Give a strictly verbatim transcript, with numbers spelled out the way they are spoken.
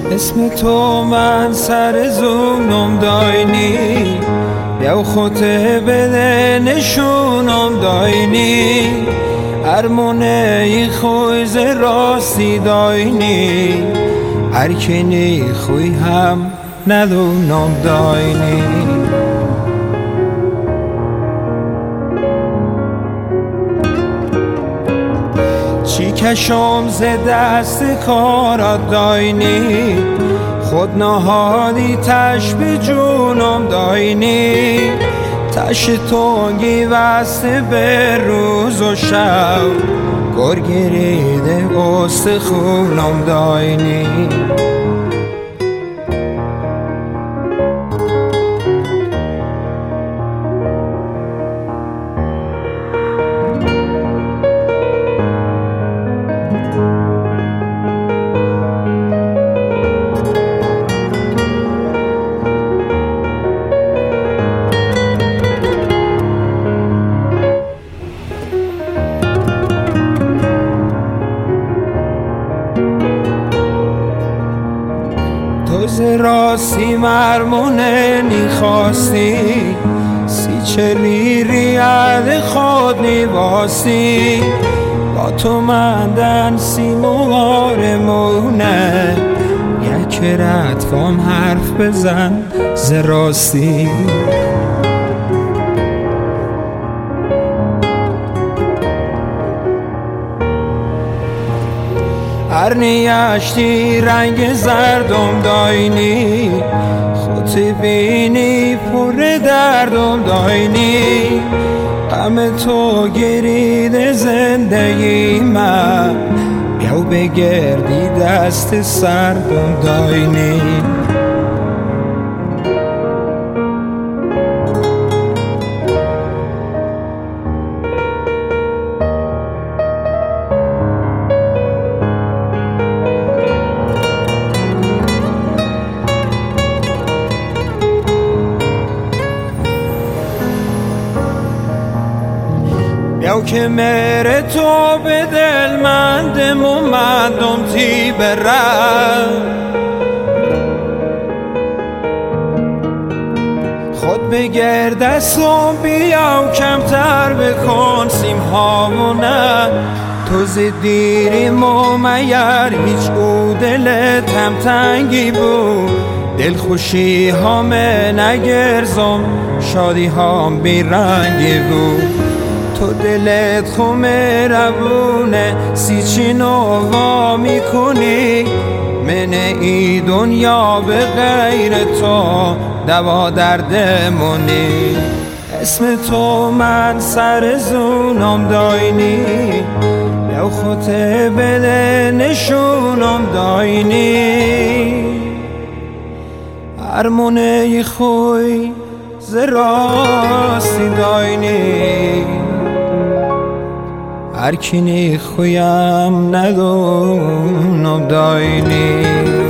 اسم تو من سر زونم داینی، بیاو خطه بده نشونم داینی، ارمونه ای خویز راستی داینی، ارکنی خوی هم ندونم داینی. چی کشم ز دست کارات داینی، خود نهادی تش به جونم داینی، تش تو گیوسته به روز و شب، گرگریده گست خونم داینی. تو ز راستی مرمونه نیخواستی، سی چلی ریال خود نیواستی، با تو مندن سی موار مونه، یک رتفام حرف بزن ز راستی. هر نیشتی رنگ زردم داینی، خود بینی پر دردم داینی، غم تو گرید زندگی من، بیاو بگردی دست سردم داینی. بیاو که مهر تو به دل مندم و مندم تی برم، خود بگرد دستم بیاو کمتر بکن سیم هامونه، تو زدیری ممیر هیچ او دلت هم تنگی بود، دل خوشی همه نگرزم شادی هم بیرنگی بود، تو دلت خومه روونه سی چی نوا میکنی، من ای دنیا به غیر تو دوا دردمونی. اسم تو من سر زونم داینی، بیاو خطه بده نشونم داینی، ارمونه خوی ز راستی داینی، ارکنی خویم ندونم داینی.